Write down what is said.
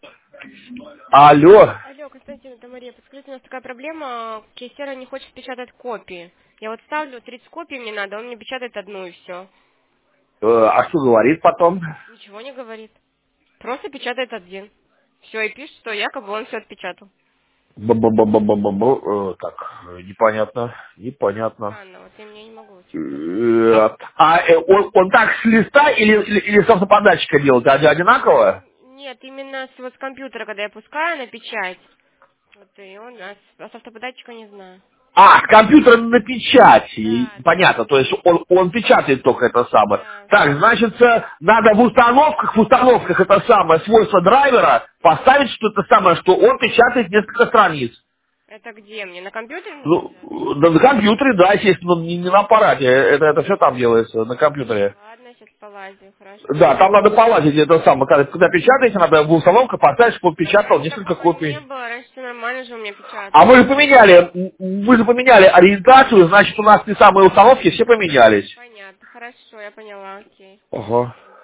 Алло. Алло, Константин, это Мария. Подскажите, у нас такая проблема. Кейсера не хочет печатать копии. Я вот ставлю 30 копий мне надо, он мне печатает одну и все. А что говорит потом? Ничего не говорит. Просто печатает один. Все, и пишет, что якобы он все отпечатал. Так, непонятно, непонятно. Странно, вот я мне не могу что понять. Он так с листа или с автоподатчика делает? Одинаково? Нет, именно с компьютера, когда я пускаю на печать. Вот и он, с автоподатчика не знаю. А, с компьютера на печать. Да, да, Понятно, то есть он печатает только это самое. да. Так, значит, надо в установках это самое свойство драйвера поставить что это самое, что он печатает несколько страниц. Это где мне? На компьютере мне Ну, нажать? да, на компьютере, да, естественно, не на аппарате. Это все там делается, на компьютере. Ладно, сейчас полазю, Да, хорошо. там надо полазить это самое. Когда печатаете, надо в установку поставить, чтобы он печатал Раньше несколько такого не копий. было, раньше все нормально же у меня А печатали. вы же поменяли ориентацию, значит, у нас те самые установки все поменялись. Понятно, хорошо, я поняла, окей. Ага.